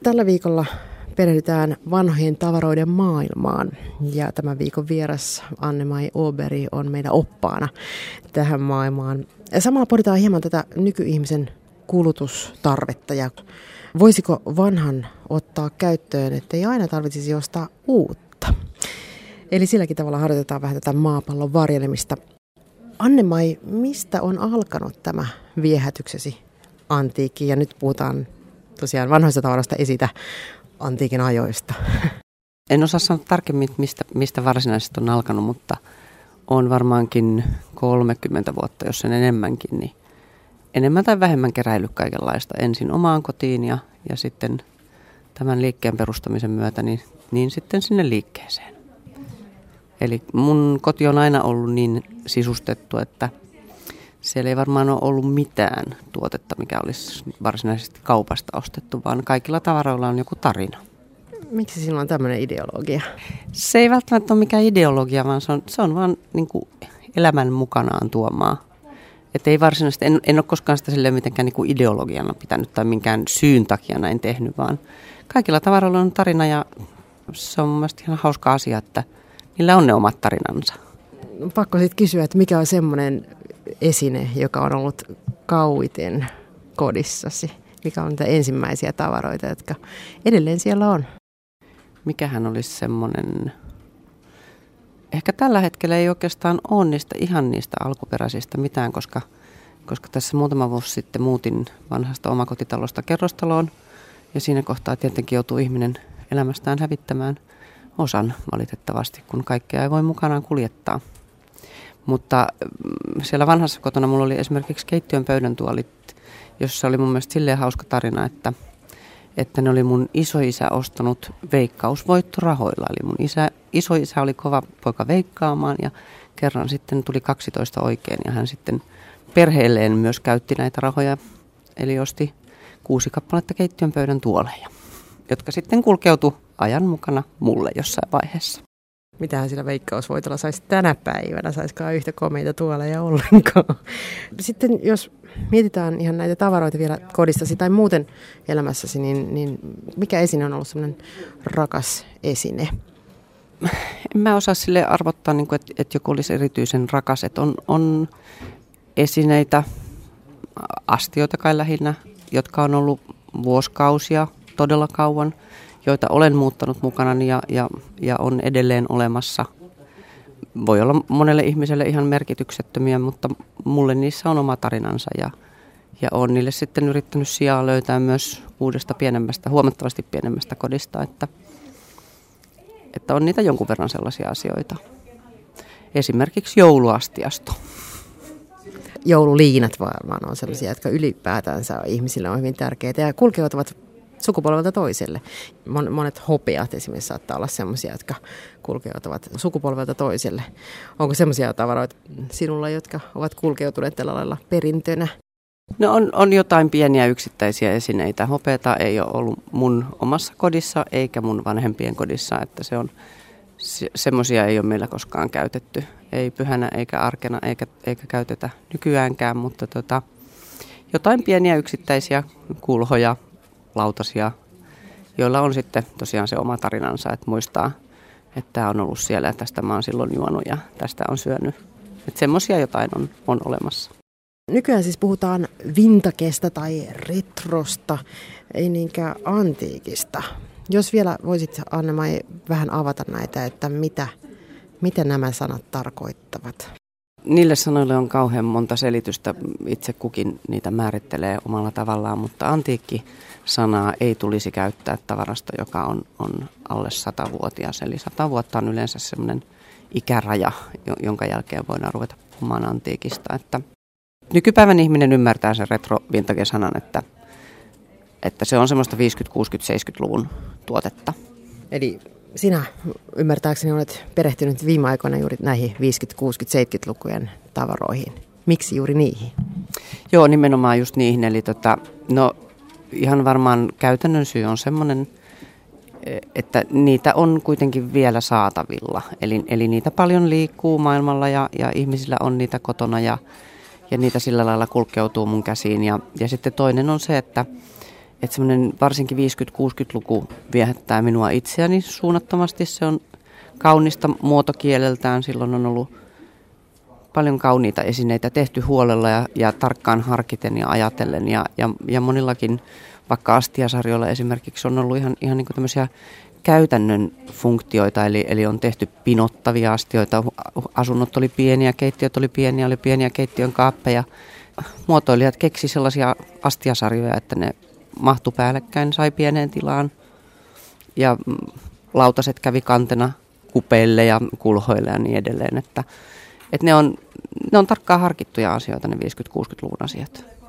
Tällä viikolla perehdytään vanhojen tavaroiden maailmaan ja tämän viikon vieras Anne-Mai Åberg on meidän oppaana tähän maailmaan. Ja samalla pohditaan hieman tätä nykyihmisen kulutustarvetta ja voisiko vanhan ottaa käyttöön, ettei aina tarvitsisi ostaa uutta. Eli silläkin tavalla harjoitetaan vähän tätä maapallon varjelemista. Anne-Mai, mistä on alkanut tämä viehätyksesi antiikkiin? Ja nyt puhutaan tosiaan vanhoista tavaroista, esitä antiikin ajoista. En osaa sanoa tarkemmin, mistä varsinaisesti on alkanut, mutta on varmaankin 30 vuotta, jos sen enemmänkin, niin enemmän tai vähemmän keräillyt kaikenlaista. Ensin omaan kotiin ja sitten tämän liikkeen perustamisen myötä niin sitten sinne liikkeeseen. Eli mun koti on aina ollut niin sisustettu, että siellä ei varmaan ole ollut mitään tuotetta, mikä olisi varsinaisesti kaupasta ostettu, vaan kaikilla tavaroilla on joku tarina. Miksi sinulla on tämmöinen ideologia? Se ei välttämättä ole mikään ideologia, vaan se on vaan niin kuin elämän mukanaan tuomaa. Että ei varsinaisesti, en ole koskaan sitä silleen mitenkään niin kuin ideologiana pitänyt tai minkään syyn takia näin tehnyt, vaan kaikilla tavaroilla on tarina ja se on mun mielestä ihan hauska asia, että niillä on ne omat tarinansa. Pakko sitten kysyä, että mikä on semmoinen esine, joka on ollut kauiten kodissasi? Mikä on niitä ensimmäisiä tavaroita, jotka edelleen siellä on? Mikähän olisi semmoinen? Ehkä tällä hetkellä ei oikeastaan ole niistä alkuperäisistä mitään, koska tässä muutama vuosi sitten muutin vanhasta omakotitalosta kerrostaloon. Ja siinä kohtaa tietenkin joutuu ihminen elämästään hävittämään osan valitettavasti, kun kaikkea ei voi mukanaan kuljettaa. Mutta siellä vanhassa kotona mulla oli esimerkiksi keittiön pöydäntuolit, jossa oli mun mielestä silleen hauska tarina, että ne oli mun isoisä ostanut veikkausvoittorahoilla. Eli mun isoisä oli kova poika veikkaamaan ja kerran sitten tuli 12 oikein ja hän sitten perheelleen myös käytti näitä rahoja. Eli osti 6 kappaletta keittiön pöydän tuoleja, jotka sitten kulkeutui ajan mukana mulle jossain vaiheessa. Mitähän sillä veikkausvoitolla saisi tänä päivänä? Saisikaan yhtä komeita tuoleja ollenkaan. Sitten jos mietitään ihan näitä tavaroita vielä kodistasi tai muuten elämässäsi, niin mikä esine on ollut sellainen rakas esine? En mä osaa sille arvottaa, että joku olisi erityisen rakas. Että on esineitä, astioita kai lähinnä, jotka on ollut vuosikausia todella kauan, joita olen muuttanut mukanani ja on edelleen olemassa. Voi olla monelle ihmiselle ihan merkityksettömiä, mutta mulle niissä on oma tarinansa ja olen niille sitten yrittänyt sijaa löytää myös uudesta huomattavasti pienemmästä kodista, että on niitä jonkun verran sellaisia asioita. Esimerkiksi jouluastiasto. Joululiinat varmaan on sellaisia, jotka ylipäätänsä ihmisille on hyvin tärkeitä ja kulkeutuvat sukupolvelta toiselle. Monet hopeat esimerkiksi saattaa olla sellaisia, jotka kulkeutuvat sukupolvelta toiselle. Onko sellaisia tavaroita sinulla, jotka ovat kulkeutuneet tällä lailla perintönä? No on jotain pieniä yksittäisiä esineitä. Hopeata ei ole ollut mun omassa kodissa eikä mun vanhempien kodissa, että semmoisia ei ole meillä koskaan käytetty. Ei pyhänä eikä arkena eikä käytetä nykyäänkään, mutta jotain pieniä yksittäisiä kulhoja, lautasia, joilla on sitten tosiaan se oma tarinansa, että muistaa, että tämä on ollut siellä ja tästä mä oon silloin juonut ja tästä on syönyt. Että semmoisia jotain on olemassa. Nykyään siis puhutaan vintagesta tai retrosta, ei niinkään antiikista. Jos vielä voisit, Anne-Mai, vähän avata näitä, että mitä nämä sanat tarkoittavat? Niille sanoille on kauhean monta selitystä. Itse kukin niitä määrittelee omalla tavallaan, mutta antiikki-sanaa ei tulisi käyttää tavarasta, joka on alle 100-vuotias. Eli 100 vuotta on yleensä sellainen ikäraja, jonka jälkeen voidaan ruveta puhumaan antiikista. Että nykypäivän ihminen ymmärtää sen retro-vintage-sanan, että se on semmoista 50-, 60-, 70-luvun tuotetta. Eli sinä ymmärtääkseni olet perehtynyt viime aikoina juuri näihin 50-, 60-, 70-lukujen tavaroihin. Miksi juuri niihin? Joo, nimenomaan just niihin. Eli ihan varmaan käytännön syy on semmoinen, että niitä on kuitenkin vielä saatavilla. Eli niitä paljon liikkuu maailmalla ja ihmisillä on niitä kotona ja niitä sillä lailla kulkeutuu mun käsiin. Ja sitten toinen on se, että että semmoinen varsinkin 50-60-luku viehättää minua itseäni suunnattomasti. Se on kaunista muotokieleltään. Silloin on ollut paljon kauniita esineitä tehty huolella ja tarkkaan harkiten ja ajatellen. Ja monillakin, vaikka astiasarjoilla esimerkiksi, on ollut ihan niin kuin tämmöisiä käytännön funktioita. Eli on tehty pinottavia astioita. Asunnot oli pieniä, keittiöt oli pieniä keittiön kaappeja. Muotoilijat keksi sellaisia astiasarjoja, että ne mahtui päällekkäin, sai pieneen tilaan. Ja lautaset kävi kantena kupeille ja kulhoille ja niin edelleen. Että ne on tarkkaan harkittuja asioita, ne 50-60-luvun asiat.